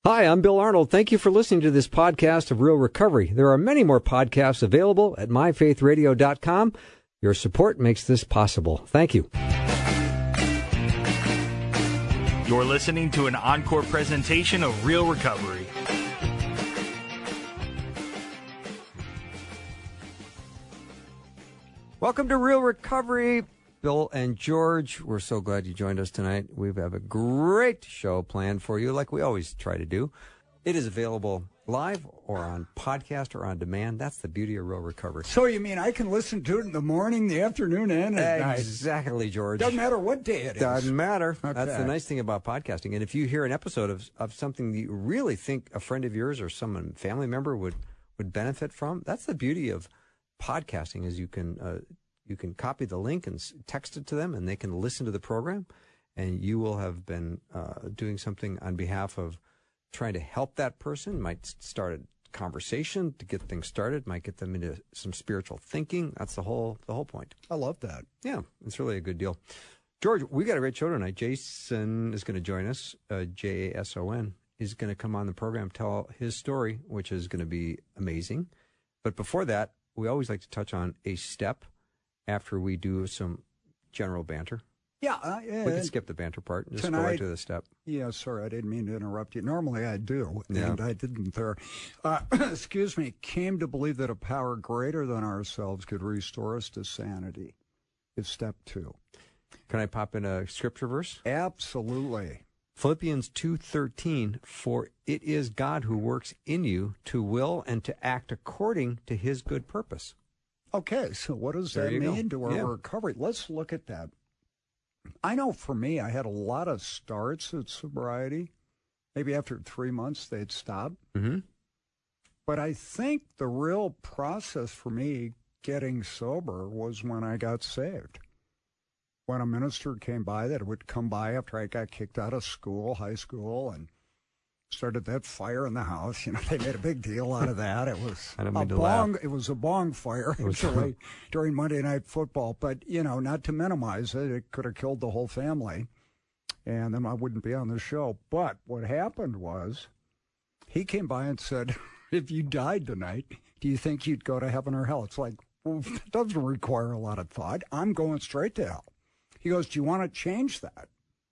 Hi, I'm Bill Arnold. Thank you for listening to this podcast of Real Recovery. There are many more podcasts available at myfaithradio.com. Your support makes this possible. Thank you. You're listening to an encore presentation of Real Recovery. Welcome to Real Recovery. Bill and George, we're so glad you joined us tonight. We have a great show planned for you, like we always try to do. It is available live or on podcast or on demand. That's the beauty of Real Recovery. So you mean I can listen to it in the morning, the afternoon, and at night? Exactly, George. Doesn't matter what day it is. Doesn't matter. Okay. That's the nice thing about podcasting. And if you hear an episode of something that you really think a friend of yours or some family member would benefit from, that's the beauty of podcasting, is you can copy the link and text it to them, and they can listen to the program, and you will have been doing something on behalf of trying to help that person. Might start a conversation to get things started, might get them into some spiritual thinking. That's the whole point. I love that. Yeah, it's really a good deal. George, we got a great show tonight. Jason is going to join us. Jason is going to come on the program, tell his story, which is going to be amazing. But before that, we always like to touch on a step after we do some general banter. Yeah. We can skip the banter part and just go right to the step. Yeah, sorry, I didn't mean to interrupt you. Normally I do, Yeah. and I didn't there. Excuse me, came to believe that a power greater than ourselves could restore us to sanity is step 2. Can I pop in a scripture verse? Absolutely. Philippians 2:13, for it is God who works in you to will and to act according to his good purpose. Okay, so what does that mean to our recovery? Let's look at that. I know for me, I had a lot of starts at sobriety. Maybe after 3 months, they'd stop. Mm-hmm. But I think the real process for me getting sober was when I got saved. When a minister came by, that would come by after I got kicked out of school, high school, and started that fire in the house. You know, they made a big deal out of that. It was it was a bong fire, actually, during Monday Night Football. But, you know, not to minimize it, it could have killed the whole family, and then I wouldn't be on the show. But what happened was he came by and said, if you died tonight, do you think you'd go to heaven or hell? It's like, well, it doesn't require a lot of thought. I'm going straight to hell. He goes, do you want to change that?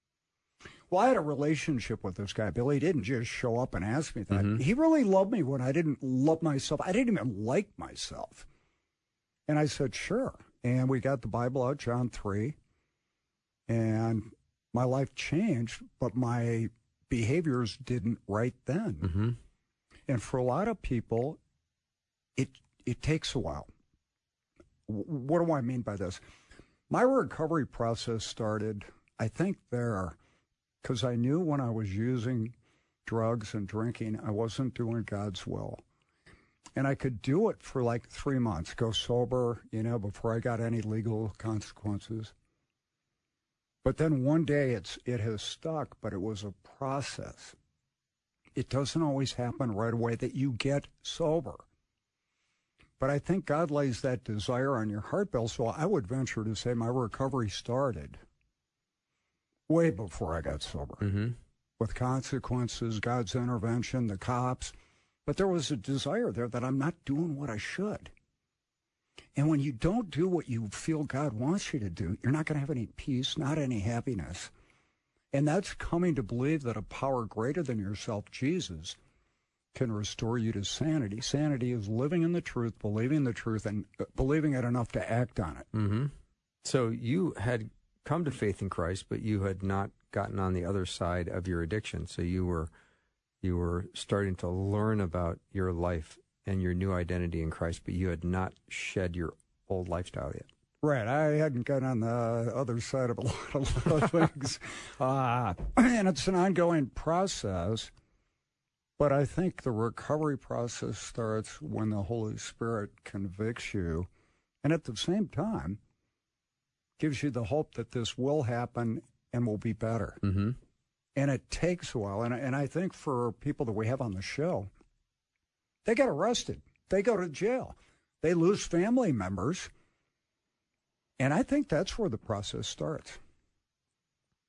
Well, I had a relationship with this guy, Billy. He didn't just show up and ask me that. Mm-hmm. He really loved me when I didn't love myself. I didn't even like myself. And I said, sure. And we got the Bible out, John 3. And my life changed, but my behaviors didn't right then. Mm-hmm. And for a lot of people, it takes a while. What do I mean by this? My recovery process started, I think, there. Because I knew when I was using drugs and drinking, I wasn't doing God's will. And I could do it for like 3 months, go sober, you know, before I got any legal consequences. But then one day it has stuck, but it was a process. It doesn't always happen right away that you get sober. But I think God lays that desire on your heart, Bill, so I would venture to say my recovery started way before I got sober, with consequences, God's intervention, the cops. But there was a desire there that I'm not doing what I should. And when you don't do what you feel God wants you to do, you're not going to have any peace, not any happiness. And that's coming to believe that a power greater than yourself, Jesus, can restore you to sanity. Sanity is living in the truth, believing the truth, and believing it enough to act on it. Mm-hmm. So you had come to faith in Christ, but you had not gotten on the other side of your addiction. So you were starting to learn about your life and your new identity in Christ, but you had not shed your old lifestyle yet. Right. I hadn't got on the other side of a lot of things. And it's an ongoing process, but I think the recovery process starts when the Holy Spirit convicts you, and at the same time, gives you the hope that this will happen and will be better. Mm-hmm. And it takes a while. And I think for people that we have on the show, they get arrested. They go to jail. They lose family members. And I think that's where the process starts.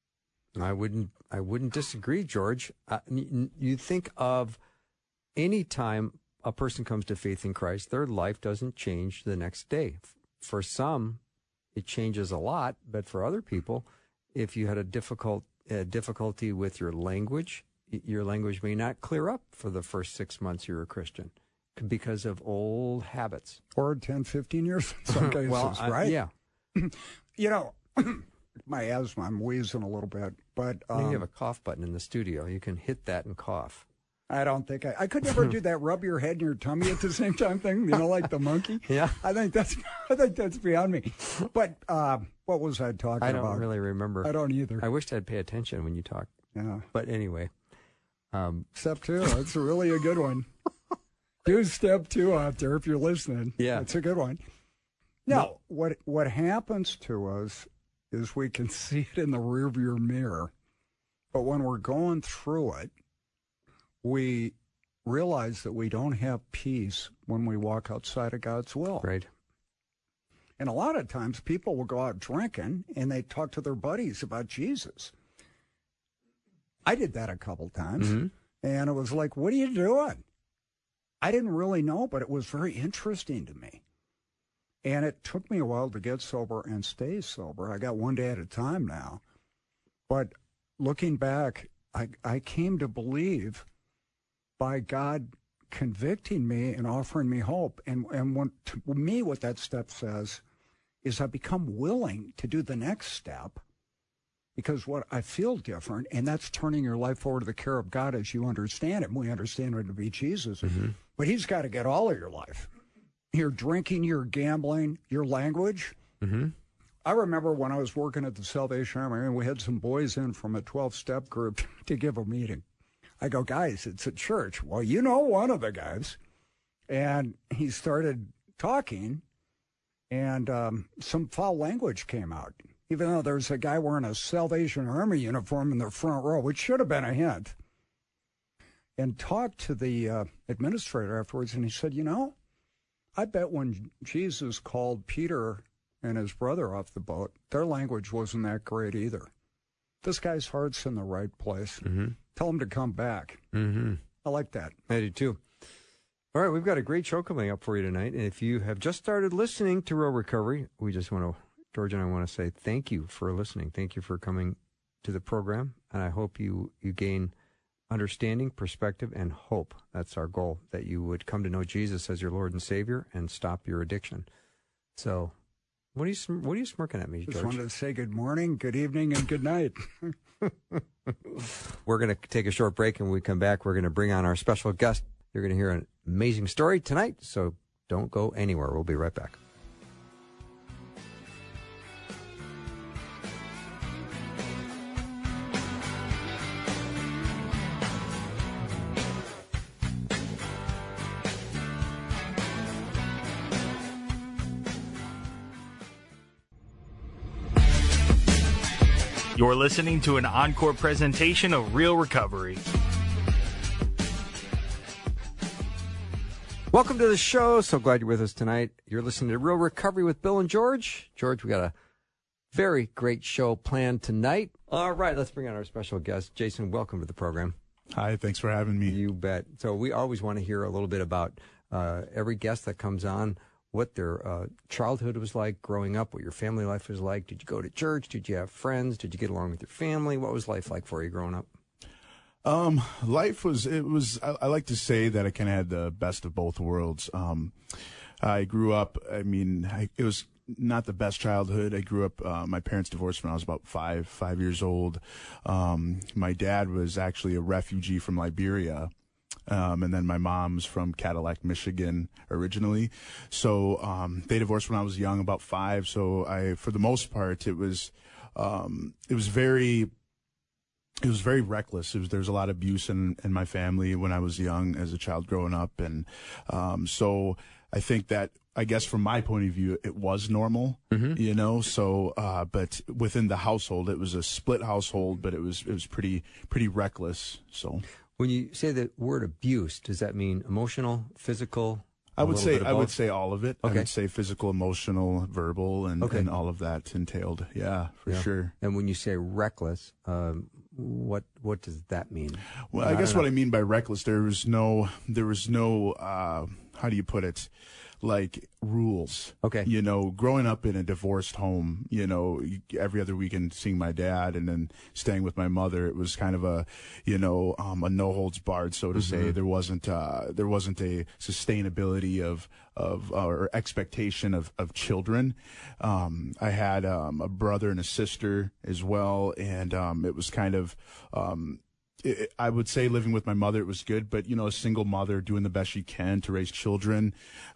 I wouldn't disagree, George. You think of any time a person comes to faith in Christ, their life doesn't change the next day. For some, it changes a lot, but for other people, if you had a difficulty with your language may not clear up for the first 6 months you're a Christian because of old habits. Or 10, 15 years in some cases, right? Yeah. You know, my asthma, I'm wheezing a little bit, but... you have a cough button in the studio. You can hit that and cough. I don't think I could never do that rub your head and your tummy at the same time thing, you know, like the monkey. Yeah. I think that's beyond me. But what was I talking about? I don't really remember. I don't either. I wished I'd pay attention when you talk. Yeah. But anyway. Step 2, that's really a good one. Do step 2 out there if you're listening. Yeah. It's a good one. Now, what happens to us is we can see it in the rearview mirror, but when we're going through it, we realize that we don't have peace when we walk outside of God's will. Right. And a lot of times people will go out drinking and they talk to their buddies about Jesus. I did that a couple times, and it was like, what are you doing? I didn't really know, but it was very interesting to me. And it took me a while to get sober and stay sober. I got one day at a time now. But looking back, I came to believe by God convicting me and offering me hope. And to me, what that step says is I become willing to do the next step because what I feel different, and that's turning your life over to the care of God as you understand it. And we understand it to be Jesus. But he's got to get all of your life. Your drinking, your gambling, your language. I remember when I was working at the Salvation Army, and we had some boys in from a 12-step group to give a meeting. I go, guys, it's a church. Well, you know one of the guys. And he started talking, and some foul language came out, even though there's a guy wearing a Salvation Army uniform in the front row, which should have been a hint. And talked to the administrator afterwards, and he said, you know, I bet when Jesus called Peter and his brother off the boat, their language wasn't that great either. This guy's heart's in the right place. Tell him to come back. I like that. I do too. All right, we've got a great show coming up for you tonight. And if you have just started listening to Real Recovery, we just want to, George and I want to say thank you for listening. Thank you for coming to the program. And I hope you gain understanding, perspective, and hope. That's our goal, that you would come to know Jesus as your Lord and Savior and stop your addiction. So what are you smirking at me, George? Just wanted to say good morning, good evening, and good night. We're going to take a short break, and when we come back, we're going to bring on our special guest. You're going to hear an amazing story tonight, so don't go anywhere. We'll be right back. You're listening to an encore presentation of Real Recovery. Welcome to the show. So glad you're with us tonight. You're listening to Real Recovery with Bill and George. George, we got a very great show planned tonight. All right, let's bring on our special guest. Jason, welcome to the program. Hi, thanks for having me. You bet. So we always want to hear a little bit about every guest that comes on, what their childhood was like growing up, what your family life was like. Did you go to church? Did you have friends? Did you get along with your family? What was life like for you growing up? Life was, I like to say that I kind of had the best of both worlds. I grew up, it was not the best childhood. I grew up, my parents divorced when I was about five years old. My dad was actually a refugee from Liberia. And then my mom's from Cadillac, Michigan originally. So, they divorced when I was young, about 5. So for the most part, it was very reckless. There was a lot of abuse in my family when I was young as a child growing up. And, so I think that, I guess from my point of view, it was normal, you know, so, but within the household, it was a split household, but it was pretty reckless. So. When you say the word abuse, does that mean emotional, physical? I would say all of it. Okay. I would say physical, emotional, verbal, and all of that entailed. Yeah, for sure. And when you say reckless, what does that mean? Well, I guess what I mean by reckless, there was no how do you put it? Like rules. Okay. You know, growing up in a divorced home, you know, every other weekend seeing my dad and then staying with my mother, it was kind of a no holds barred, so to say. There wasn't a sustainability of or expectation of children. I had a brother and a sister as well, and it was kind of I would say living with my mother, it was good, but, you know, a single mother doing the best she can to raise children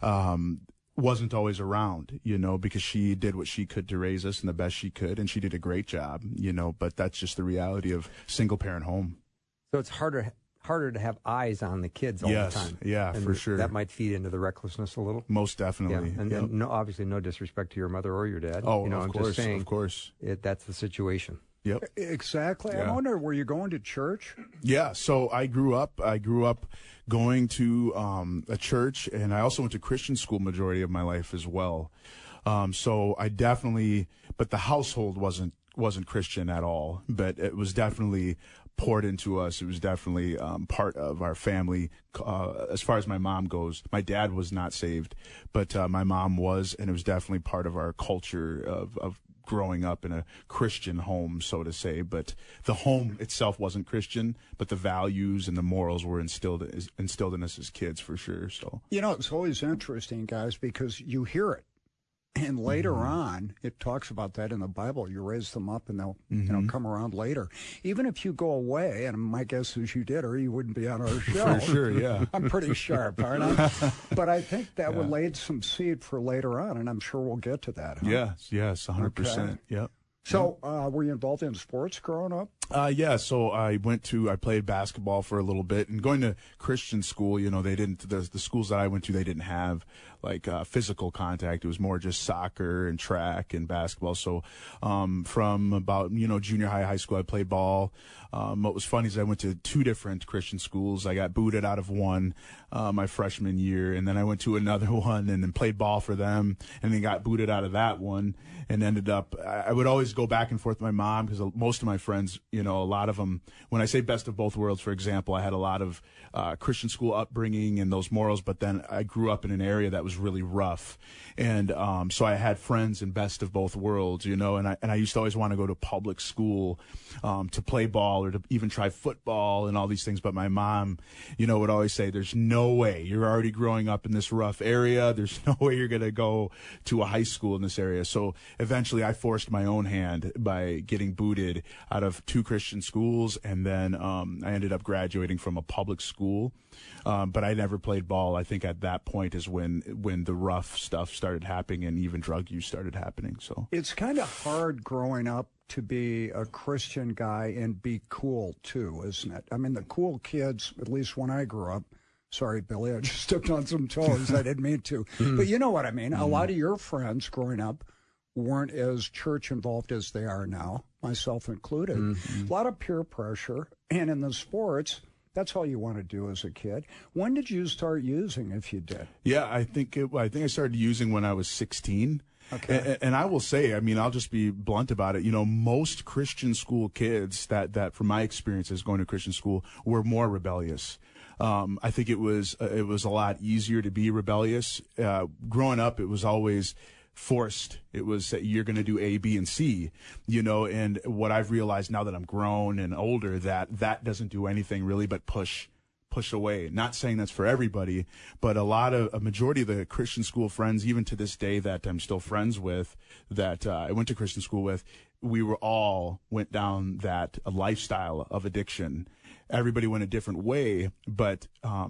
wasn't always around, you know, because she did what she could to raise us and the best she could, and she did a great job, you know, but that's just the reality of single-parent home. So it's harder to have eyes on the kids all the time. Yeah, and for sure. That might feed into the recklessness a little. Most definitely. Yeah. And no, obviously no disrespect to your mother or your dad. Oh, you know, of I'm course, just saying of course. That's the situation. Yep. Exactly. Yeah. I wonder, were you going to church? Yeah. So I grew up going to a church, and I also went to Christian school majority of my life as well. So I definitely, but the household wasn't Christian at all, but it was definitely poured into us. It was definitely part of our family. As far as my mom goes, my dad was not saved, but my mom was, and it was definitely part of our culture of growing up in a Christian home, so to say. But the home itself wasn't Christian, but the values and the morals were instilled in us as kids, for sure. So, you know, it's always interesting, guys, because you hear it. And later on, it talks about that in the Bible. You raise them up, and they'll come around later. Even if you go away, and my guess is you did, or you wouldn't be on our show. For sure, yeah. I'm pretty sharp, aren't I? But I think that would lay some seed for later on, and I'm sure we'll get to that. Huh? Yes, 100%. Okay. Yep. So, were you involved in sports growing up? Yeah. So I played basketball for a little bit, and going to Christian school, you know, the schools that I went to, they didn't have like physical contact. It was more just soccer and track and basketball. So, from about, you know, junior high school, I played ball. What was funny is I went to 2 different Christian schools. I got booted out of one, my freshman year, and then I went to another one and then played ball for them, and then got booted out of that one, and ended up, I would always go back and forth with my mom, because most of my friends, you know, a lot of them, when I say best of both worlds, for example, I had a lot of Christian school upbringing and those morals, but then I grew up in an area that was really rough. And so I had friends in best of both worlds, you know, and I used to always want to go to public school to play ball or to even try football and all these things. But my mom, you know, would always say, there's no way, you're already growing up in this rough area. There's no way you're going to go to a high school in this area. So eventually I forced my own hand by getting booted out of 2 Christian schools. And then I ended up graduating from a public school. But I never played ball. I think at that point is when the rough stuff started happening, and even drug use started happening. So it's kind of hard growing up to be a Christian guy and be cool too, isn't it? I mean, the cool kids, at least when I grew up, sorry, Billy, I just stepped on some toes. I didn't mean to. But you know what I mean. A lot of your friends growing up weren't as church involved as they are now, myself included. A lot of peer pressure. And in the sports, that's all you want to do as a kid. When did you start using, if you did? Yeah, I think I started using when I was 16. Okay. And I will say, I mean, I'll just be blunt about it. You know, most Christian school kids that from my experiences going to Christian school were more rebellious. I think it was a lot easier to be rebellious. Growing up, it was always forced. It was that you're going to do A, B, and C, you know, and what I've realized now that I'm grown and older, that doesn't do anything really but push away. Not saying that's for everybody, but a majority of the Christian school friends, even to this day, that I'm still friends with, that I went to Christian school with, we went down that lifestyle of addiction. Everybody went a different way, but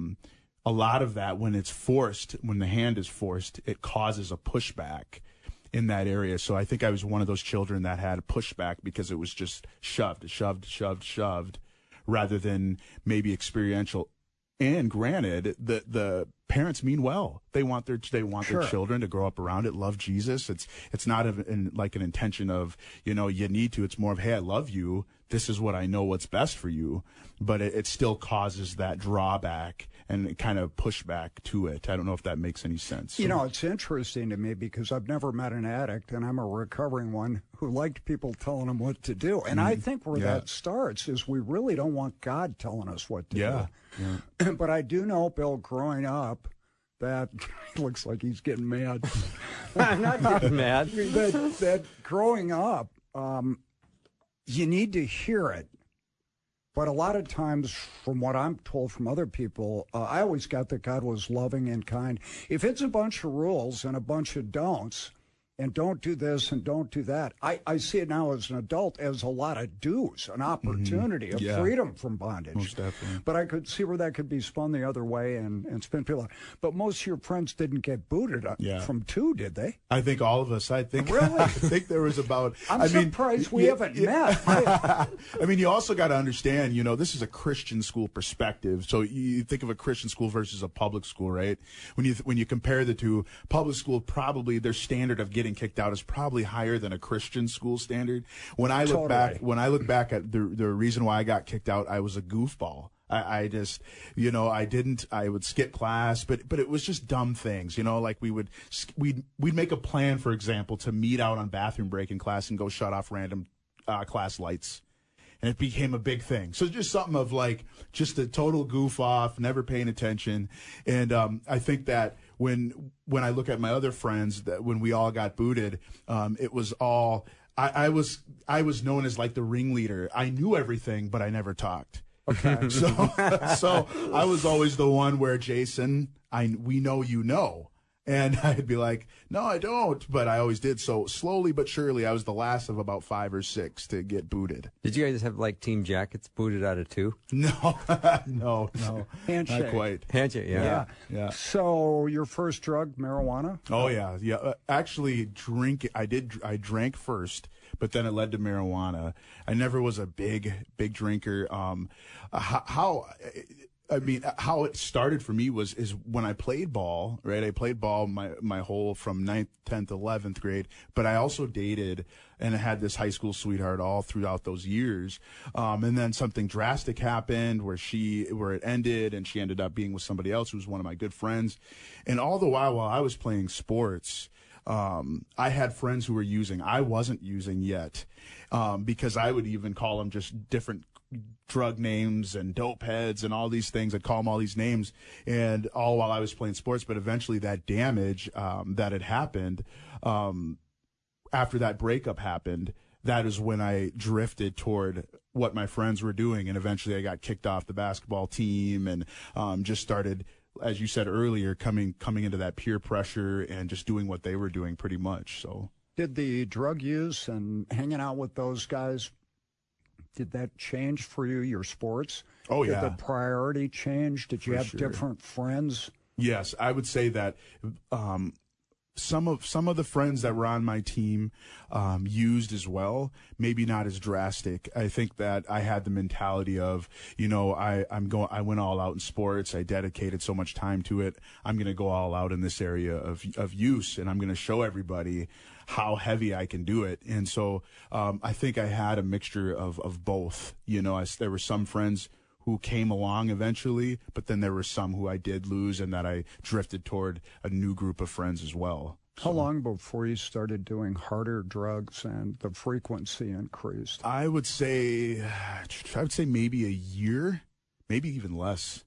a lot of that, when it's forced, when the hand is forced, it causes a pushback in that area. So I think I was one of those children that had a pushback because it was just shoved, rather than maybe experiential. And granted, the parents mean well. They want their Sure. children to grow up around it, love Jesus. It's not like an intention of, you need to. It's more of, hey, I love you. This is what I know what's best for you. But it still causes that drawback and kind of pushback to it. I don't know if that makes any sense. It's interesting to me because I've never met an addict, and I'm a recovering one who liked people telling them what to do. And I think where that starts is we really don't want God telling us what to do. Yeah. But I do know, Bill, growing up, that looks like he's getting mad. I'm not getting mad. that growing up, you need to hear it. But a lot of times, from what I'm told from other people, I always got that God was loving and kind. If it's a bunch of rules and a bunch of don'ts, and don't do this and don't do that, I see it now as an adult as a lot of do's, an opportunity, a freedom from bondage. Most definitely. But I could see where that could be spun the other way and spin people out. But most of your friends didn't get booted from 2, did they? I think all of us. Really? I think there was about. I'm surprised we haven't met. I mean, you also got to understand, this is a Christian school perspective. So you think of a Christian school versus a public school, right? When you compare the two, public school, probably their standard of getting kicked out is probably higher than a Christian school standard. When I look back at the reason why I got kicked out, I was a goofball. I just, I would skip class, but it was just dumb things, like we'd make a plan, for example, to meet out on bathroom break in class and go shut off random class lights. And it became a big thing. So just something of like just a total goof off, never paying attention. And I think that when I look at my other friends, that when we all got booted, it was all I was known as like the ringleader. I knew everything, but I never talked. Okay. So I was always the one where, Jason, we know. And I'd be like, no, I don't. But I always did. So slowly but surely, I was the last of about 5 or 6 to get booted. Did you guys have like Team Jackets booted out of 2? No. Handshake. Not quite. Handshake, yeah. So your first drug, marijuana? Oh, yeah. Actually, I drank first, but then it led to marijuana. I never was a big drinker. How it started for me is when I played ball, right? I played ball my whole from 9th, 10th, 11th grade, but I also dated and I had this high school sweetheart all throughout those years. And then something drastic happened where it ended and she ended up being with somebody else who was one of my good friends. And all the while I was playing sports, I had friends who were using. I wasn't using yet, because I would even call them just different drug names and dope heads and all these things. I'd call them all these names, and all while I was playing sports. But eventually that damage that had happened after that breakup happened, that is when I drifted toward what my friends were doing. And eventually I got kicked off the basketball team and just started, as you said earlier, coming into that peer pressure and just doing what they were doing pretty much. So did the drug use and hanging out with those guys, did that change for you, your sports? Oh, yeah. Did the priority change? Did you have different friends? Yes, I would say that some of the friends that were on my team used as well, maybe not as drastic. I think that I had the mentality of, I went all out in sports. I dedicated so much time to it. I'm going to go all out in this area of use, and I'm going to show everybody how heavy I can do it. And so I think I had a mixture of both. There were some friends who came along eventually, but then there were some who I did lose and that I drifted toward a new group of friends as well. How long before you started doing harder drugs and the frequency increased? I would say maybe a year, maybe even less.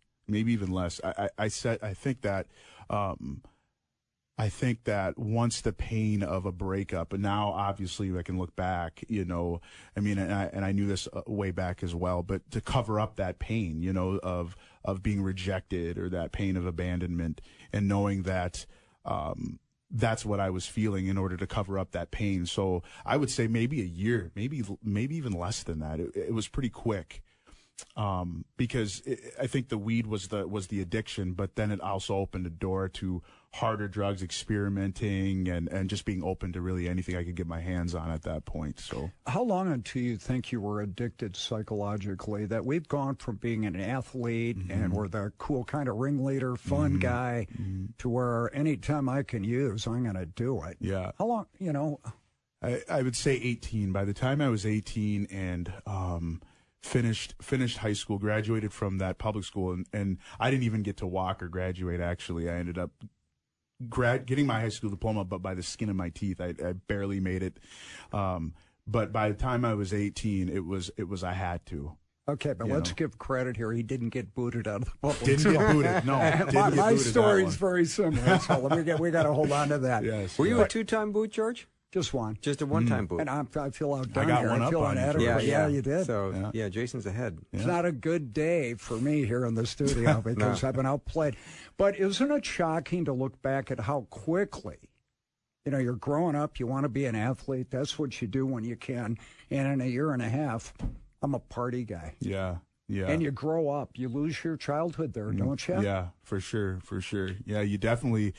I think that once the pain of a breakup, and now obviously I can look back, and I knew this way back as well, but to cover up that pain, of being rejected or that pain of abandonment, and knowing that that's what I was feeling in order to cover up that pain. So I would say maybe a year, maybe even less than that. It was pretty quick. because I think the weed was the addiction, but then it also opened a door to harder drugs, experimenting, and just being open to really anything I could get my hands on at that point. So, how long until you think you were addicted psychologically? That we've gone from being an athlete and we're the cool kind of ringleader, fun guy, to where anytime I can use, I'm going to do it. Yeah. How long? I would say 18. By the time I was 18 and finished high school, graduated from that public school, and I didn't even get to walk or graduate. Actually, I ended up getting my high school diploma, but by the skin of my teeth. I barely made it. But by the time I was 18, it was I had to. Okay, but let's give credit here. He didn't get booted out of the public Didn't school. get booted. No, my story's very similar. So we got to hold on to that. Yes. Were you a two-time boot, George? Just one. Just a one-time boot. And I feel outdone I got here. one I feel up on you, inadequate. George. Yeah, you did. So, yeah, Jason's ahead. It's not a good day for me here in the studio because I've been outplayed. But isn't it shocking to look back at how quickly, you're growing up, you want to be an athlete, that's what you do when you can, and in a year and a half, I'm a party guy. Yeah. Yeah. And you grow up, you lose your childhood there, don't you? Yeah, for sure. Yeah, you definitely.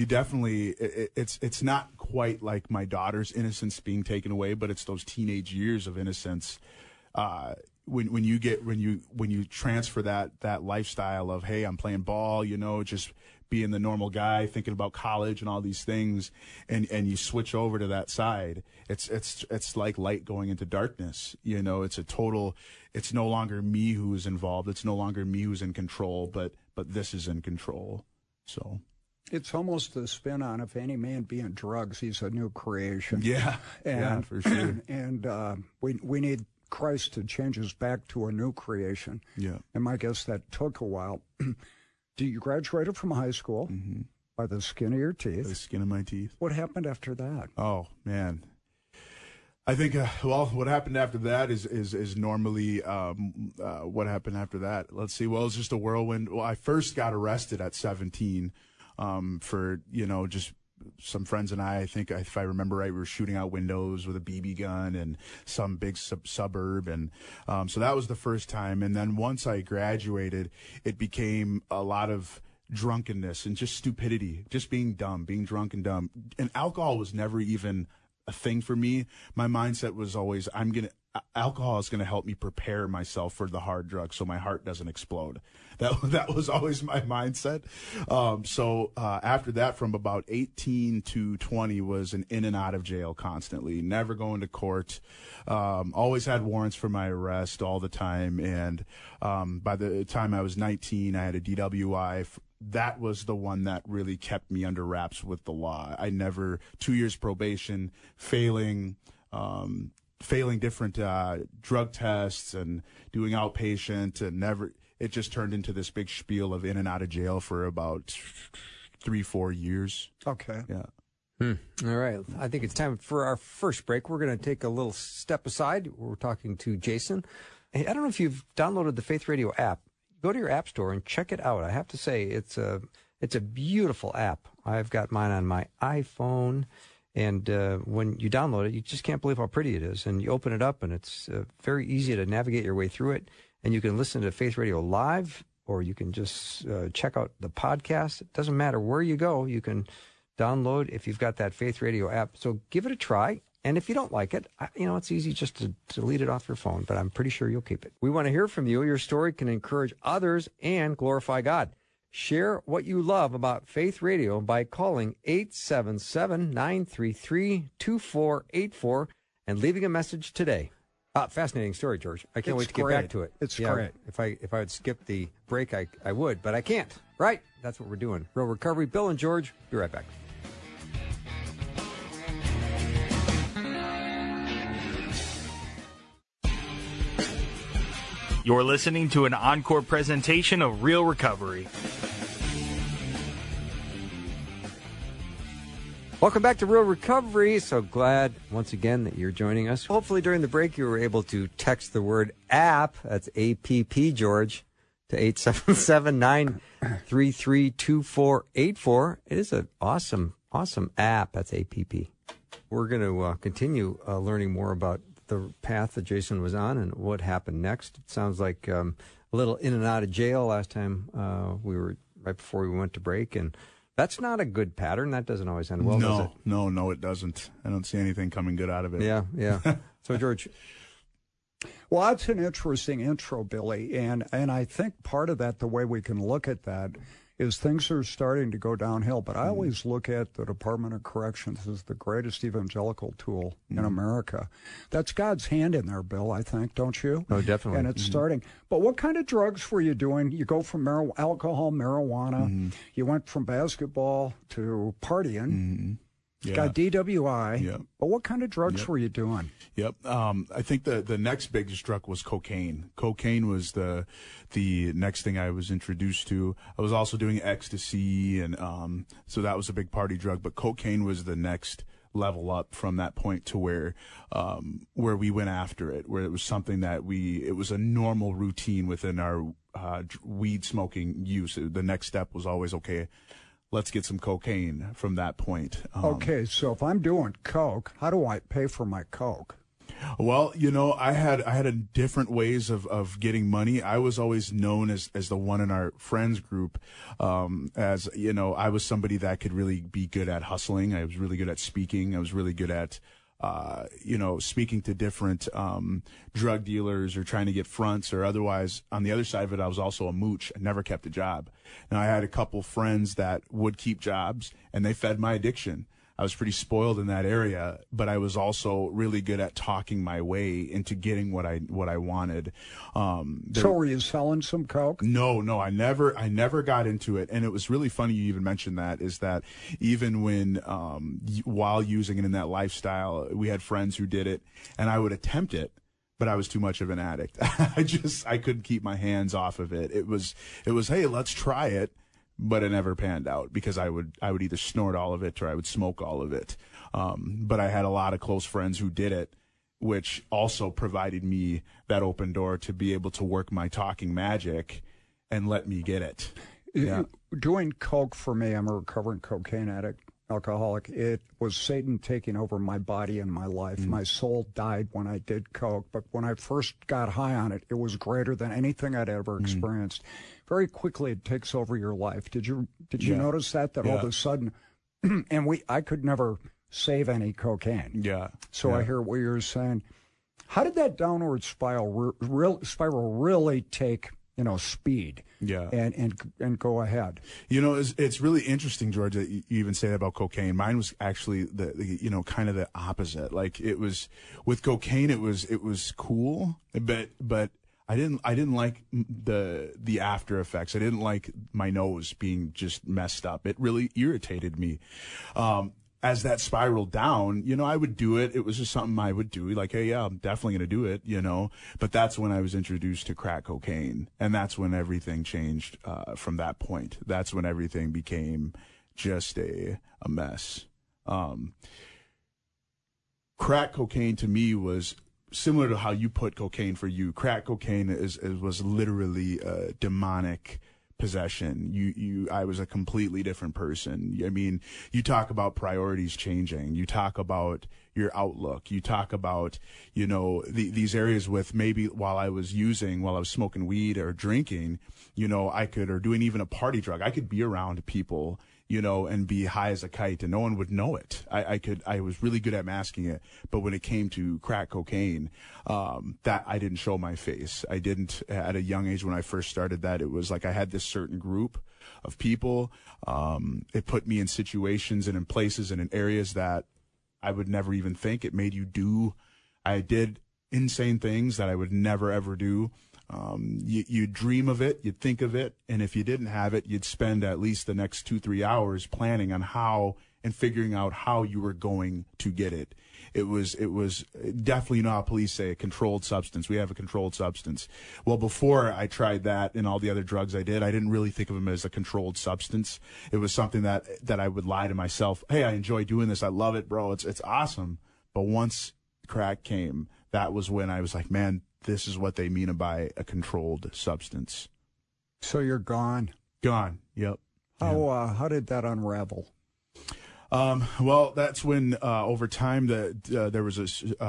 It's not quite like my daughter's innocence being taken away, but it's those teenage years of innocence. When you transfer that lifestyle of, hey, I'm playing ball, just being the normal guy, thinking about college and all these things, and you switch over to that side, it's like light going into darkness. It's no longer me who is involved. It's no longer me who's in control, but this is in control. So it's almost the spin on if any man be in drugs, he's a new creation. Yeah, yeah, for sure. And we need Christ to change us back to a new creation. Yeah. And my guess that took a while. You graduated from high school by the skin of your teeth. By the skin of my teeth. What happened after that? Oh, man. I think, what happened after that is normally what happened after that. Let's see. Well, it was just a whirlwind. Well, I first got arrested at 17 for, just some friends and I think, if I remember right, we were shooting out windows with a BB gun in some big suburb. And so that was the first time. And then once I graduated, it became a lot of drunkenness and just stupidity, just being dumb, being drunk and dumb. And alcohol was never even a thing for me. My mindset was always, alcohol is going to help me prepare myself for the hard drugs so my heart doesn't explode. That was always my mindset. So after that, from about 18 to 20 was an in and out of jail constantly, never going to court, always had warrants for my arrest all the time. And by the time I was 19, I had a DWI. That was the one that really kept me under wraps with the law. 2 years probation, failing different drug tests and doing outpatient, and it just turned into this big spiel of in and out of jail for about 3-4 years. Okay. Yeah. All right. I think it's time for our first break. We're going to take a little step aside. We're talking to Jason. Hey, I don't know if you've downloaded the Faith Radio app. Go to your app store and check it out. I have to say, it's a beautiful app. I've got mine on my iPhone. And when you download it, you just can't believe how pretty it is. And you open it up, and it's very easy to navigate your way through it. And you can listen to Faith Radio live, or you can just check out the podcast. It doesn't matter where you go. You can download if you've got that Faith Radio app. So give it a try. And if you don't like it, it's easy just to delete it off your phone. But I'm pretty sure you'll keep it. We want to hear from you. Your story can encourage others and glorify God. Share what you love about Faith Radio by calling 877-933-2484 and leaving a message today. Fascinating story, George. I can't wait to get back to it. It's great. If I would skip the break, I would, but I can't. Right? That's what we're doing. Real Recovery. Bill and George, be right back. You're listening to an encore presentation of Real Recovery. Welcome back to Real Recovery. So glad once again that you're joining us. Hopefully during the break you were able to text the word app, that's APP, George, to 877-933-2484. It is an awesome app. That's APP. We're going to continue learning more about the path that Jason was on and what happened next. It sounds like a little in and out of jail last time we were right before we went to break, and that's not a good pattern. That doesn't always end well, does it? No, it doesn't. I don't see anything coming good out of it. Yeah. So, George. Well, that's an interesting intro, Billy, and I think part of that, the way we can look at that, is things are starting to go downhill. But I always look at the Department of Corrections as the greatest evangelical tool in America. That's God's hand in there, Bill, I think, don't you? Oh, definitely. And it's starting. But what kind of drugs were you doing? You go from alcohol, marijuana. You went from basketball to partying. Yeah. Got DWI. Yep. But what kind of drugs were you doing? Yep. I think the next biggest drug was cocaine. Cocaine was the next thing I was introduced to. I was also doing ecstasy, and so that was a big party drug. But cocaine was the next level up from that point to where we went after it, where it was something that it was a normal routine within our weed smoking use. The next step was always, okay, let's get some cocaine from that point. Okay, so if I'm doing coke, how do I pay for my coke? Well, I had a different ways of getting money. I was always known as the one in our friends group, as I was somebody that could really be good at hustling. I was really good at speaking. I was really good at speaking to different drug dealers or trying to get fronts or otherwise. On the other side of it, I was also a mooch. I never kept a job. Now, I had a couple friends that would keep jobs, and they fed my addiction. I was pretty spoiled in that area, but I was also really good at talking my way into getting what I wanted. So were you selling some coke? No, I never got into it. And it was really funny you even mentioned that, is that even when, while using it in that lifestyle, we had friends who did it, and I would attempt it, but I was too much of an addict. I couldn't keep my hands off of it. It was, hey, let's try it. But it never panned out because I would either snort all of it or I would smoke all of it. But I had a lot of close friends who did it, which also provided me that open door to be able to work my talking magic and let me get it. Yeah. Doing coke for me, I'm a recovering cocaine addict, alcoholic. It was Satan taking over my body and my life. My soul died when I did coke, but when I first got high on it, it was greater than anything I'd ever experienced. Very quickly, it takes over your life. Did you notice that all of a sudden, and I could never save any cocaine. Yeah. So I hear what you're saying. How did that downward spiral really take speed? Yeah. And go ahead. It's really interesting, George, that you even say that about cocaine. Mine was actually the kind of the opposite. Like, it was with cocaine, it was cool, but I didn't like the after effects. I didn't like my nose being just messed up. It really irritated me. As that spiraled down, I would do it. It was just something I would do. Like, hey, yeah, I'm definitely going to do it, But that's when I was introduced to crack cocaine. And that's when everything changed from that point. That's when everything became just a mess. Crack cocaine to me was similar to how you put cocaine for you. Crack cocaine was literally a demonic possession. I was a completely different person. I mean, you talk about priorities changing. You talk about your outlook. You talk about, these areas with maybe while I was smoking weed or drinking, or doing even a party drug, I could be around people, and be high as a kite and no one would know it. I was really good at masking it. But when it came to crack cocaine, that I didn't show my face. I didn't, at a young age when I first started that, it was like I had this certain group of people. It put me in situations and in places and in areas that I would never even think. It made you do. I did insane things that I would never ever do. You'd dream of it, you'd think of it, and if you didn't have it, you'd spend at least the next 2-3 hours planning on how and figuring out how you were going to get it. It was definitely, how police say, a controlled substance. We have a controlled substance. Well, before I tried that and all the other drugs I didn't really think of them as a controlled substance. It was something that I would lie to myself. Hey, I enjoy doing this. I love it, bro. It's awesome. But once crack came, that was when I was like, man, this is what they mean by a controlled substance. So you're gone. Gone. Yep. How did that unravel? Well, that's when over time there was a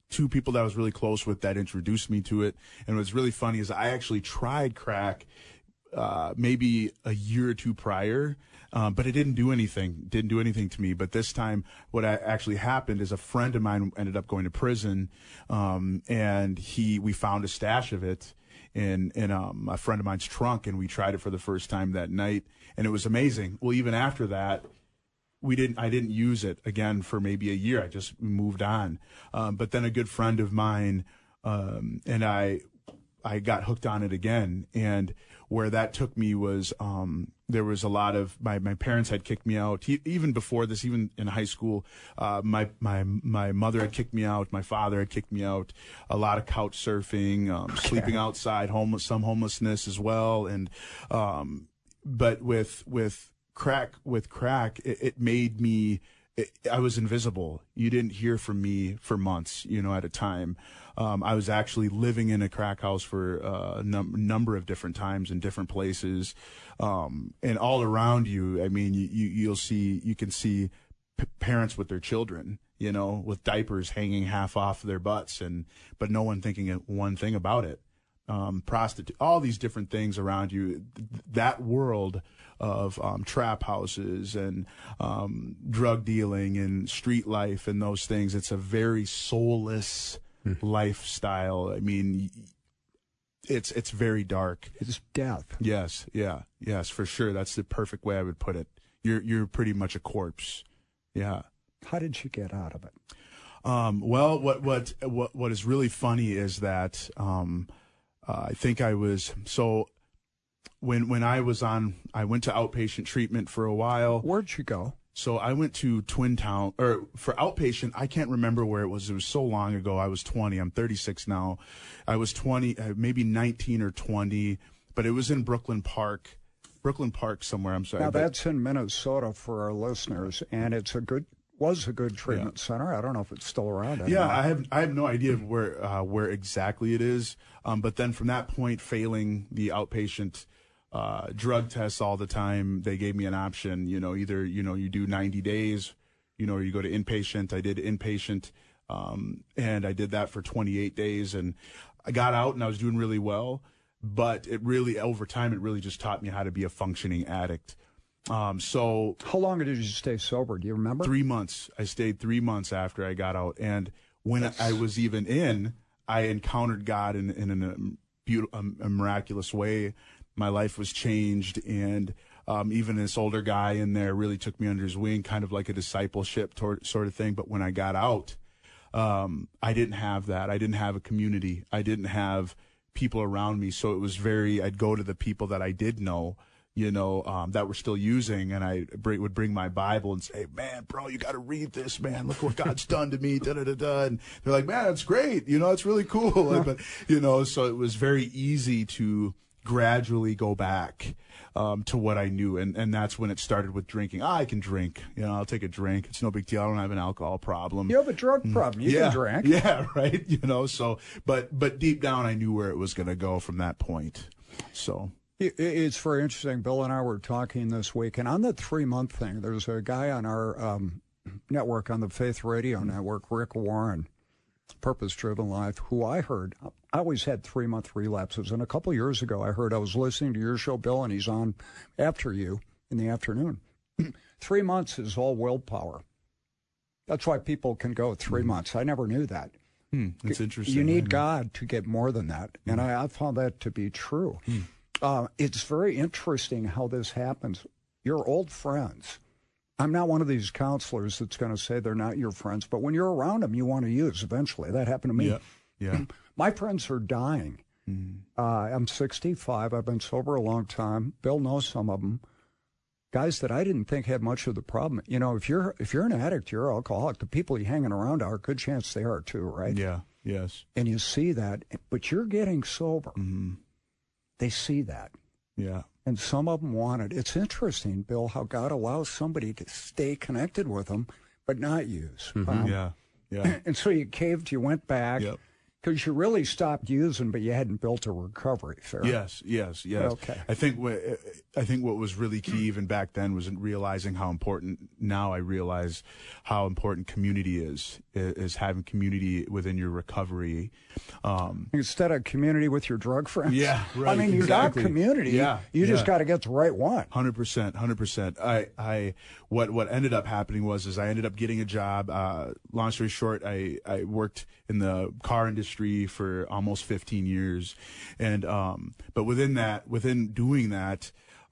two people that I was really close with that introduced me to it. And what's really funny is I actually tried crack maybe a year or two prior, but it didn't do anything to me. But this time what actually happened is a friend of mine ended up going to prison, and we found a stash of it in a friend of mine's trunk, and we tried it for the first time that night, and it was amazing. Well, even after that, I didn't use it again for maybe a year. I just moved on. But then a good friend of mine, and I got hooked on it again. And where that took me was, there was a lot of, my parents had kicked me out. Even before this, even in high school, my mother had kicked me out. My father had kicked me out. A lot of couch surfing, sleeping outside, some homelessness as well. And, but with crack, it made me, I was invisible. You didn't hear from me for months, at a time. I was actually living in a crack house for a number of different times in different places. And all around you, I mean, you can see parents with their children, with diapers hanging half off their butts, but no one thinking one thing about it. Prostitute, all these different things around you, that world of trap houses and drug dealing and street life and those things. It's a very soulless lifestyle. I mean, it's very dark. It's death. Yes, for sure. That's the perfect way I would put it. You're pretty much a corpse. Yeah. How did you get out of it? Well, what is really funny is that I think I was when I went to outpatient treatment for a while. Where'd you go? So I went to Twin Town, or for outpatient, I can't remember where it was. It was so long ago. I was 20. I'm 36 now. I was 20, maybe 19 or 20, but it was in Brooklyn Park somewhere. I'm sorry. Now that's in Minnesota for our listeners, and was a good treatment center. I don't know if it's still around anymore. Yeah, I have no idea where exactly it is. But then from that point, failing the outpatient drug tests all the time, they gave me an option. Either you do 90 days, or you go to inpatient. I did inpatient, and I did that for 28 days, and I got out and I was doing really well. But over time, it really just taught me how to be a functioning addict. So how long did you stay sober? Do you remember? 3 months. I stayed 3 months after I got out. And when I was even in, I encountered God in a miraculous way. My life was changed. And, even this older guy in there really took me under his wing, kind of like a discipleship sort of thing. But when I got out, I didn't have that. I didn't have a community. I didn't have people around me. So it was I'd go to the people that I did know, that were still using, and I would bring my Bible and say, man, bro, you got to read this, man. Look what God's done to me, da-da-da-da. And they're like, man, that's great. It's really cool. But, so it was very easy to gradually go back to what I knew. And that's when it started with drinking. I can drink. I'll take a drink. It's no big deal. I don't have an alcohol problem. You have a drug problem. You can drink. Yeah, right. So, but deep down, I knew where it was going to go from that point. So. It's very interesting. Bill and I were talking this week, and on the 3-month thing, there's a guy on our network, on the Faith Radio Network, Rick Warren, Purpose Driven Life, who I always had 3-month relapses. And a couple of years ago, I was listening to your show, Bill, and he's on after you in the afternoon. 3 months is all willpower. That's why people can go 3 months. I never knew that. That's interesting. You need God to get more than that. And I found that to be true. It's very interesting how this happens. Your old friends. I'm not one of these counselors that's going to say they're not your friends, but when you're around them, you want to use eventually. That happened to me. Yeah. My friends are dying. I'm 65. I've been sober a long time. Bill knows some of them. Guys that I didn't think had much of the problem. If you're an addict, you're an alcoholic. The people you're hanging around are a good chance they are too, right? Yeah. Yes. And you see that, but you're getting sober. Mm-hmm. They see that. Yeah. And some of them want it. It's interesting, Bill, how God allows somebody to stay connected with them, but not use. Yeah. And so you caved, you went back. Yep. Because you really stopped using, but you hadn't built a recovery. Fair. Yes. Okay. I think what was really key even back then was realizing how important. Now I realize how important community is having community within your recovery. Instead of community with your drug friends. Yeah, right. I mean, you exactly. got community. Yeah, you just got to get the right one. 100%. What ended up happening was I ended up getting a job. Long story short, I worked in the car industry for almost 15 years, and but within doing that,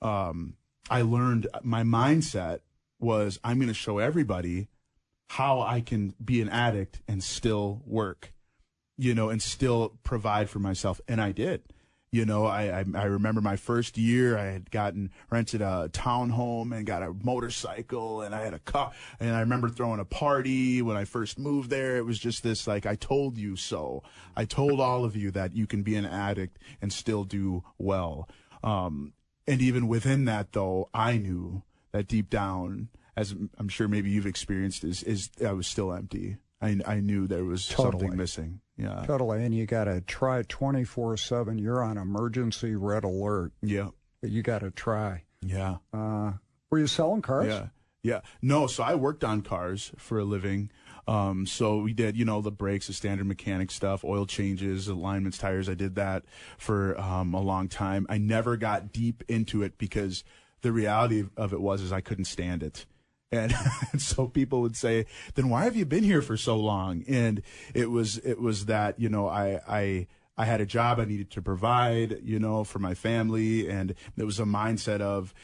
I learned my mindset was I'm going to show everybody how I can be an addict and still work, and still provide for myself, and I did. I remember my first year, I had rented a townhome and got a motorcycle, and I had a car, and I remember throwing a party when I first moved there. It was just this, like, I told you so. I told all of you that you can be an addict and still do well. And even within that, though, I knew that deep down, as I'm sure maybe you've experienced, is I was still empty. I knew there was something missing. Yeah. Totally. And you got to try 24/7. You're on emergency red alert. Yeah. But you got to try. Yeah. Were you selling cars? Yeah. No, so I worked on cars for a living. So we did, the brakes, the standard mechanic stuff, oil changes, alignments, tires. I did that for a long time. I never got deep into it because the reality of it was I couldn't stand it. And so people would say, then why have you been here for so long? And it was that, I had a job I needed to provide, for my family. And it was a mindset of,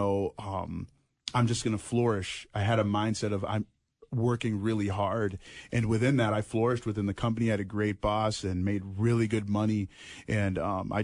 I'm just going to flourish. I had a mindset of I'm working really hard. And within that, I flourished within the company. I had a great boss and made really good money. And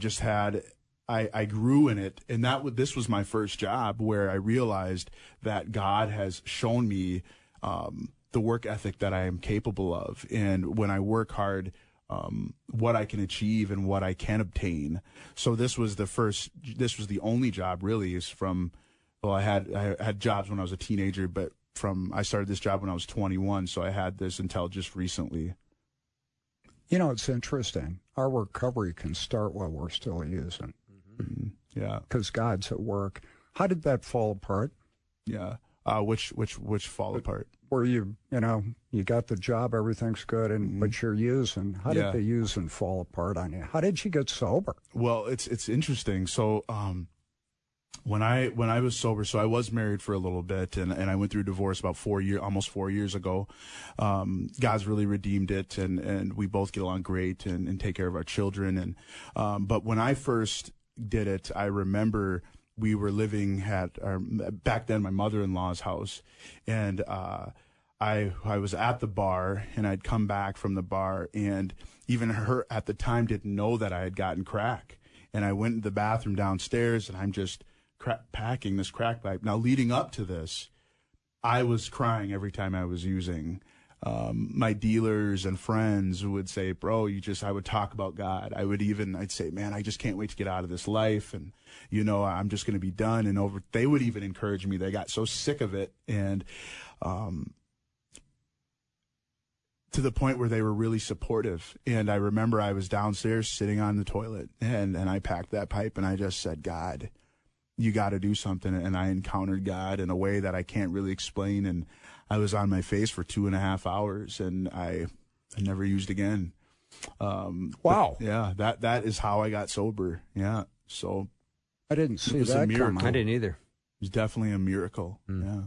I grew in it, and this was my first job where I realized that God has shown me the work ethic that I am capable of, and when I work hard, what I can achieve and what I can obtain. So this was the only job really. I had jobs when I was a teenager, but I started this job when I was 21, so I had this until just recently. It's interesting. Our recovery can start while we're still using. Mm-hmm. Yeah, because God's at work. How did that fall apart? Yeah, which fall apart? Where you got the job, everything's good, and but you're using. How did the using fall apart on you? How did you get sober? Well, it's interesting. So when I was sober, so I was married for a little bit, and I went through divorce about almost 4 years ago. God's really redeemed it, and we both get along great and take care of our children. And but when I first did it, I remember we were living at back then my mother-in-law's house, and I was at the bar, and I'd come back from the bar, and even her at the time didn't know that I had gotten crack, and I went to the bathroom downstairs, and I'm just packing this crack pipe. Now, leading up to this, I was crying every time I was using. My dealers and friends would say, bro, I would talk about God. I'd say, man, I just can't wait to get out of this life. And, I'm just going to be done. And they would even encourage me. They got so sick of it. And, to the point where they were really supportive. And I remember I was downstairs sitting on the toilet and I packed that pipe and I just said, God, you got to do something. And I encountered God in a way that I can't really explain. And I was on my face for 2.5 hours, and I never used again. Wow. Yeah, that is how I got sober. Yeah, so I didn't see that coming. I didn't either. It was definitely a miracle. Yeah.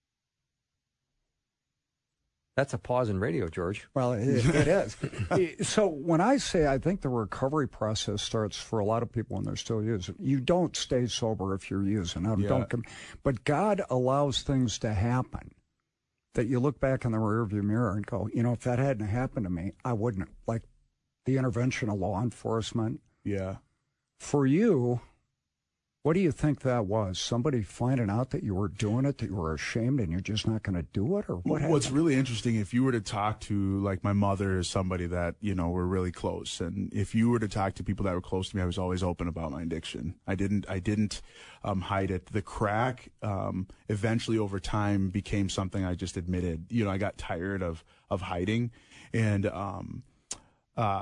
That's a pause in radio, George. Well, it is. So when I say I think the recovery process starts for a lot of people when they're still using, you don't stay sober if you're using. But God allows things to happen that you look back in the rearview mirror and go, if that hadn't happened to me, I wouldn't. Like the intervention of law enforcement. Yeah. For you, what do you think that was? Somebody finding out that you were doing it, that you were ashamed, and you're just not going to do it, or what happened? What's really interesting, if you were to talk to like my mother, is somebody that were really close, and if you were to talk to people that were close to me, I was always open about my addiction. I didn't hide it. The crack eventually over time became something I just admitted. I got tired of hiding, and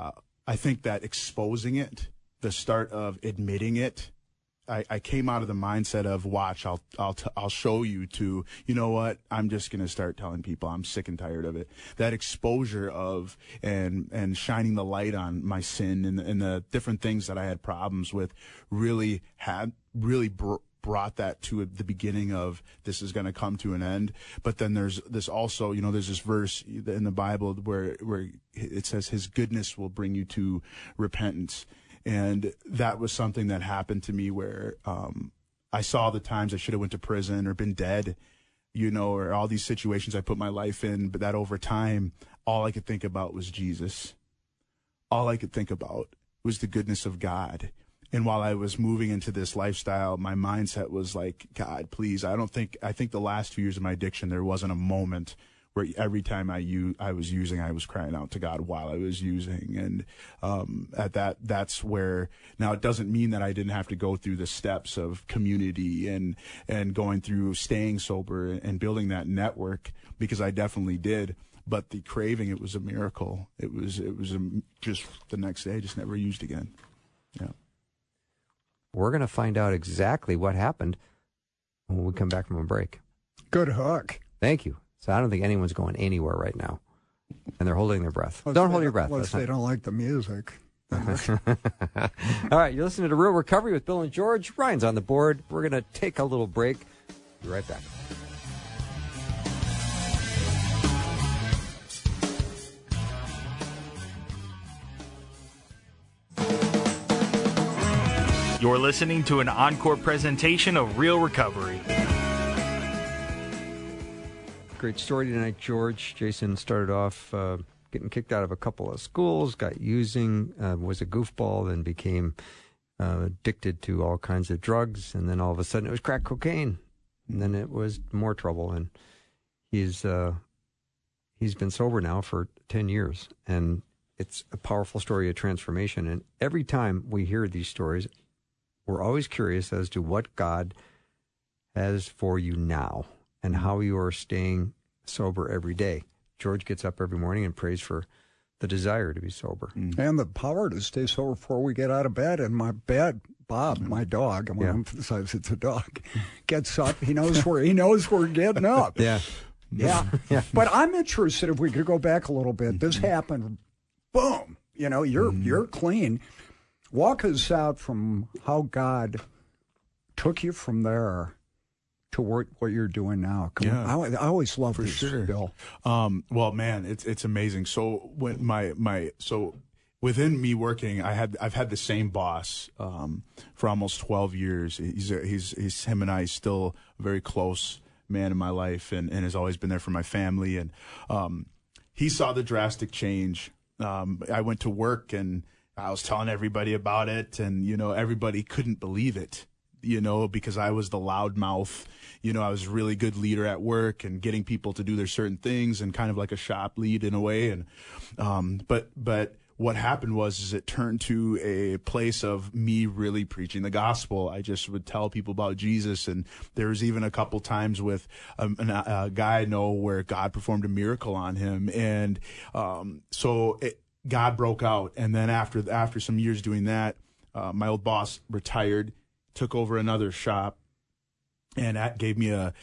I think that exposing it, the start of admitting it, I came out of the mindset of watch, I'll show you to, you know what, I'm just going to start telling people I'm sick and tired of it. That exposure of and shining the light on my sin and the different things that I had problems with really brought that to the beginning of this is going to come to an end. But then there's this also, there's this verse in the Bible where it says his goodness will bring you to repentance. And that was something that happened to me where I saw the times I should have went to prison or been dead, or all these situations I put my life in, but that over time, all I could think about was Jesus. All I could think about was the goodness of God. And while I was moving into this lifestyle, my mindset was like, God, please, I think the last 2 years of my addiction, there wasn't a moment where every time I was using, I was crying out to God while I was using. And that's where, now it doesn't mean that I didn't have to go through the steps of community and going through staying sober and building that network, because I definitely did. But the craving, it was a miracle. It was just the next day, just never used again. Yeah. We're going to find out exactly what happened when we come back from a break. Good hook. Thank you. So I don't think anyone's going anywhere right now. And they're holding their breath. Don't hold your breath. Unless they don't like the music. All right, you're listening to Real Recovery with Bill and George. Ryan's on the board. We're going to take a little break. Be right back. You're listening to an encore presentation of Real Recovery. Great story tonight, George. Jason started off getting kicked out of a couple of schools, got using, was a goofball, then became addicted to all kinds of drugs, and then all of a sudden it was crack cocaine, and then it was more trouble. And he's been sober now for 10 years, and it's a powerful story of transformation. And every time we hear these stories, we're always curious as to what God has for you now and how you are staying sober every day. George gets up every morning and prays for the desire to be sober. And the power to stay sober before we get out of bed. And my bed, Bob, my dog, I'm going to emphasize it's a dog, gets up. He knows we're getting up. Yeah. But I'm interested, if we could go back a little bit. This happened, boom, you're clean. Walk us out from how God took you from there to what you're doing now. I always love this, Bill. Well, man, it's amazing. So when so within me working, I've had the same boss for almost 12 years. He's him and I still a very close man in my life, and has always been there for my family. And he saw the drastic change. I went to work and I was telling everybody about it, and everybody couldn't believe it. Because I was the loudmouth, I was a really good leader at work and getting people to do their certain things and kind of like a shop lead in a way. And, but what happened was it turned to a place of me really preaching the gospel. I just would tell people about Jesus. And there was even a couple times with a guy I know where God performed a miracle on him. And, God broke out. And then after some years doing that, my old boss retired, took over another shop, and that gave me a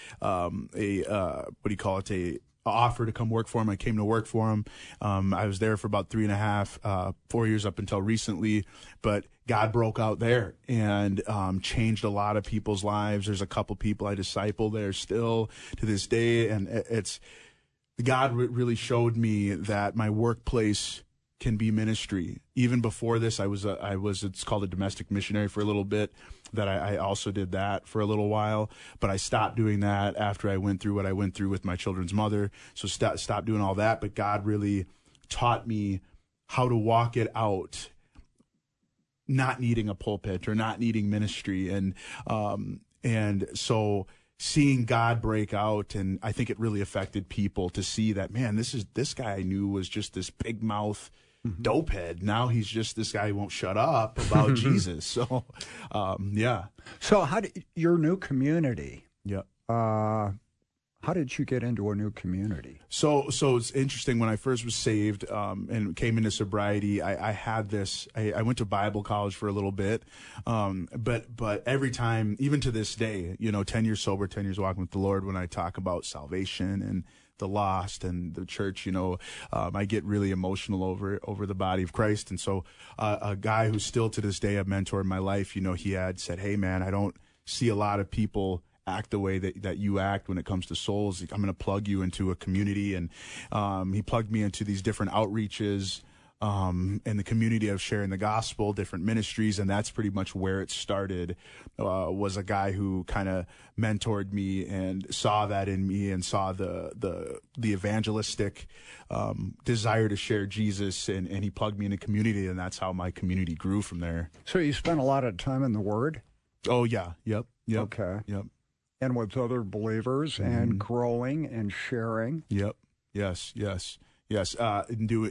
offer to come work for him. I came to work for him. I was there for about 3.5, 4 years up until recently, but God broke out there and changed a lot of people's lives. There's a couple people I disciple there still to this day, and it's God really showed me that my workplace can be ministry. Even before this, I was it's called a domestic missionary for a little bit. That I also did that for a little while, but I stopped doing that after I went through what I went through with my children's mother. So stopped doing all that. But God really taught me how to walk it out, not needing a pulpit or not needing ministry, and so seeing God break out, and I think it really affected people to see that, man, this guy I knew was just this big mouth dopehead. Now he's just this guy who won't shut up about Jesus. So, yeah. So how did your new community? Yeah. How How did you get into a new community? So it's interesting. When I first was saved and came into sobriety, I had this. I went to Bible college for a little bit, but every time, even to this day, 10 years sober, 10 years walking with the Lord, when I talk about salvation and the lost and the church, I get really emotional over the body of Christ. And so a guy who's still to this day a mentor in my life, he had said, "Hey man, I don't see a lot of people act the way that you act when it comes to souls. I'm going to plug you into a community." And he plugged me into these different outreaches in the community of sharing the gospel, different ministries, and that's pretty much where it started. Was a guy who kind of mentored me and saw that in me and saw the evangelistic desire to share Jesus, and he plugged me in a community, and that's how my community grew from there. So you spent a lot of time in the Word? Oh yeah, yep. Okay. Yep. And with other believers and growing and sharing. Yep. Yes. I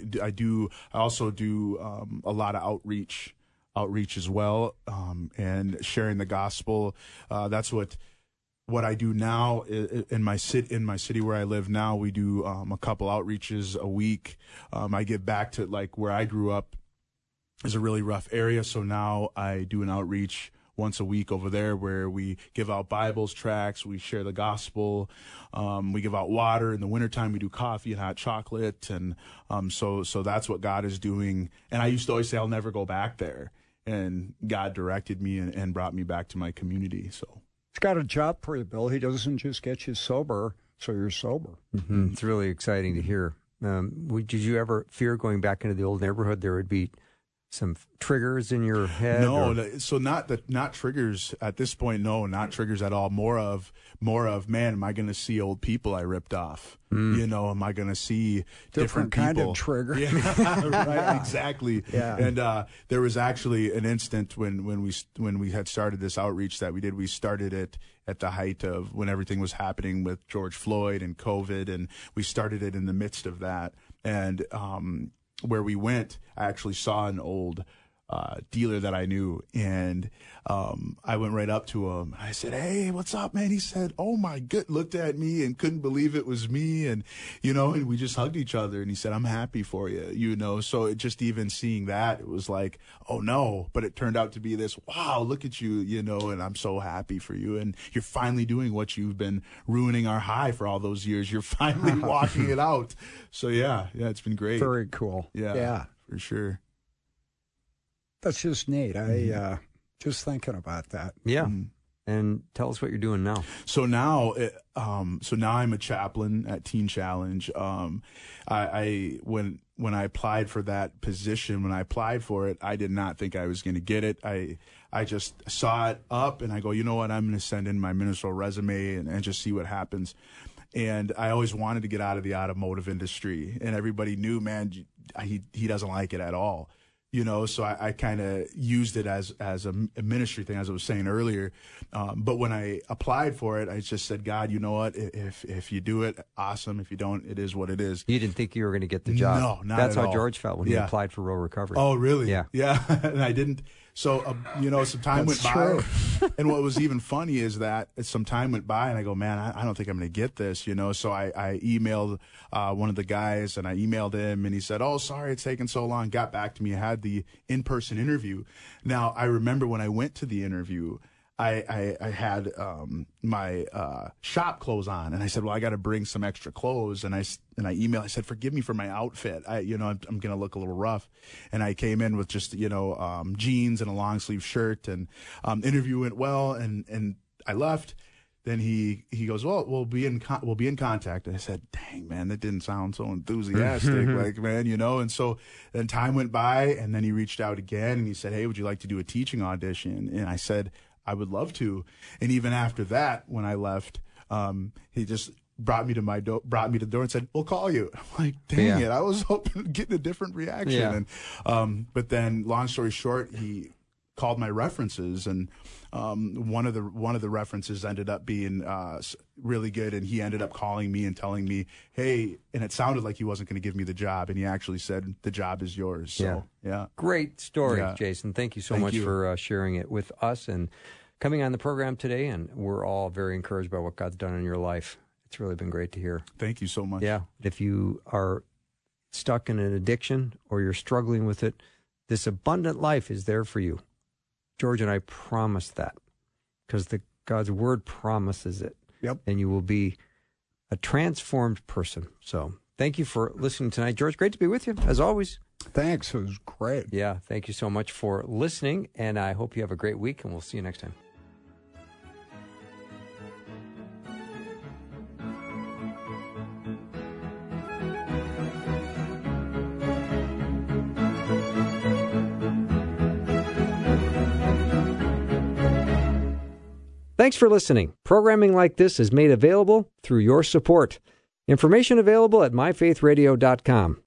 also do a lot of outreach as well, and sharing the gospel. That's what I do now in my city where I live now. We do a couple outreaches a week. I get back to like where I grew up is a really rough area, so now I do an outreach once a week over there where we give out Bibles, tracts, we share the gospel, we give out water. In the wintertime, we do coffee and hot chocolate. And so that's what God is doing. And I used to always say, I'll never go back there. And God directed me and brought me back to my community. So He's got a job for you, Bill. He doesn't just get you sober, so you're sober. Mm-hmm. It's really exciting to hear. Did you ever fear going back into the old neighborhood? There would be some triggers in your head? No, so not triggers at this point. No, not triggers at all. More of, man, am I going to see old people I ripped off? Am I going to see different people? Kind of trigger. Yeah, right, exactly. Yeah. And there was actually an instant when we had started this outreach that we did. We started it at the height of when everything was happening with George Floyd and COVID, and we started it in the midst of that. And where we went, I actually saw an old dealer that I knew, and I went right up to him. I said, "Hey, what's up, man?" He said, "Oh my good," looked at me and couldn't believe it was me, and and we just hugged each other, and he said, "I'm happy for you," So it just even seeing that, it was like, oh no, but it turned out to be this, wow, look at you, and I'm so happy for you, and you're finally doing what you've been ruining our high for all those years. You're finally walking it out. So yeah, it's been great. Very cool. Yeah, for sure. That's just neat. I just thinking about that. Yeah. And tell us what you're doing now. So now I'm a chaplain at Teen Challenge. When I applied for that position, I did not think I was going to get it. I just saw it up and I go, you know what? I'm going to send in my ministerial resume and just see what happens. And I always wanted to get out of the automotive industry, and everybody knew, man, he doesn't like it at all. So I kind of used it as a ministry thing, as I was saying earlier. But when I applied for it, I just said, God, you know what? If you do it, awesome. If you don't, it is what it is. You didn't think you were going to get the job? No, not That's at how all. George felt when he applied for Real Recovery. Oh, really? Yeah. Yeah. And I didn't. So, some time went by. And what was even funny is that some time went by and I go, man, I don't think I'm going to get this, So I emailed one of the guys and I emailed him and he said, oh, sorry, it's taken so long. Got back to me. I had the in-person interview. Now, I remember when I went to the interview, I had my shop clothes on, and I said, well, I got to bring some extra clothes. And I emailed, I said, forgive me for my outfit. I'm going to look a little rough. And I came in with just, jeans and a long sleeve shirt, and interview went well, and I left. Then he goes, well, we'll be in contact. And I said, dang, man, that didn't sound so enthusiastic, like, man, And so then time went by, and then he reached out again, and he said, hey, would you like to do a teaching audition? And I said, I would love to. And even after that, when I left, he just brought me to the door and said, we'll call you. I'm like, dang it. I was hoping to get a different reaction. Yeah. And, but then long story short, he called my references, and one of the references ended up being really good, and he ended up calling me and telling me, hey, and it sounded like he wasn't going to give me the job, and he actually said, the job is yours. So yeah. Great story, Jason. Thank you so much for sharing it with us and coming on the program today, and we're all very encouraged by what God's done in your life. It's really been great to hear. Thank you so much. Yeah. If you are stuck in an addiction or you're struggling with it, this abundant life is there for you. George and I promise that because God's word promises it. Yep. And you will be a transformed person. So thank you for listening tonight. George, great to be with you, as always. Thanks. It was great. Yeah. Thank you so much for listening. And I hope you have a great week, and we'll see you next time. Thanks for listening. Programming like this is made available through your support. Information available at myfaithradio.com.